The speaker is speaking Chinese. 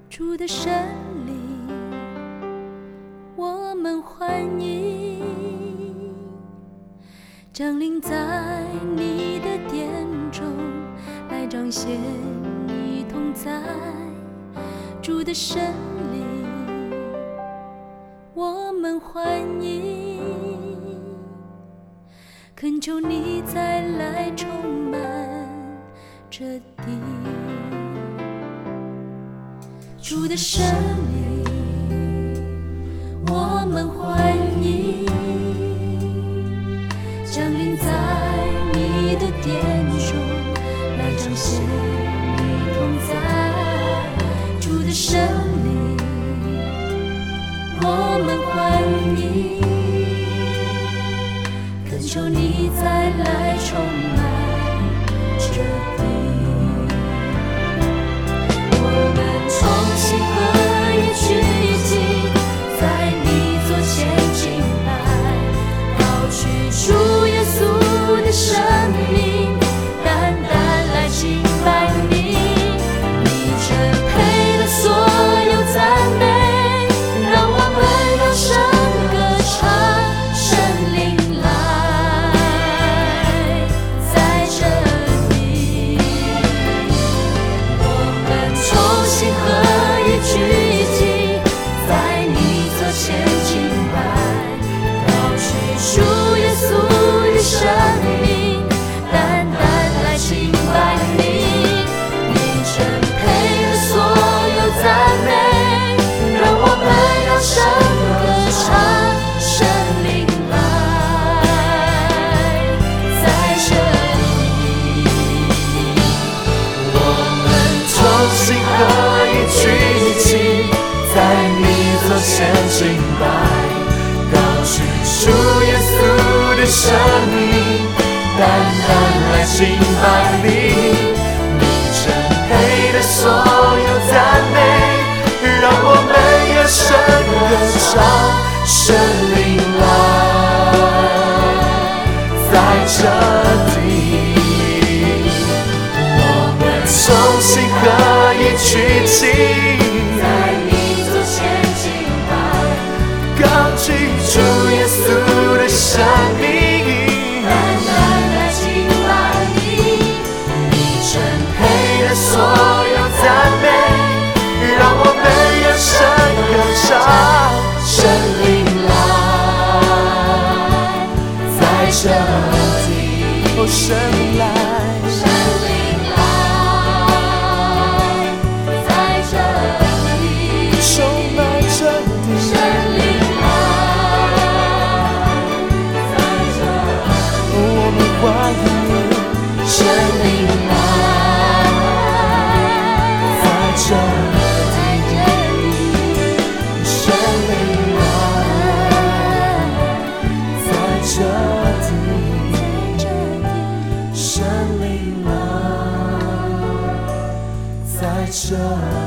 主的圣灵，我们欢迎降临在你的殿中，来彰显你同在。主的圣灵，我们欢迎，恳求你再来充满这地。主的圣灵，我们欢迎降临在你的殿中，来彰显你同在。主的圣灵，我们欢迎，恳求你再来充满这地。我们同心合一聚集在你座前敬拜，高举主耶稣的生命，单单来敬拜你。你真配了所有赞美，让我们扬声歌唱，圣灵来在这里。我们同心合一聚集在你座前敬拜，高举主耶稣的生命，单单来敬拜你。你真配了所有赞美，让我们扬声歌唱，圣灵来在这里。 我们同心合一聚集在你座前敬拜，高举主耶稣的生命，单单来敬拜你。你真配的所有赞美，让我们扬声歌唱，圣灵来在这地。我们同心合一聚集在你座前敬拜， 高举主耶稣的生命， 单单来敬拜你。 你真配的所有赞美，让我们扬声歌唱，圣灵来在这地。哦，圣灵来， 圣灵来在这里， 充满这地。 圣灵来在这里， 我们欢迎圣灵来在这里， 圣灵来在这地，圣灵来在这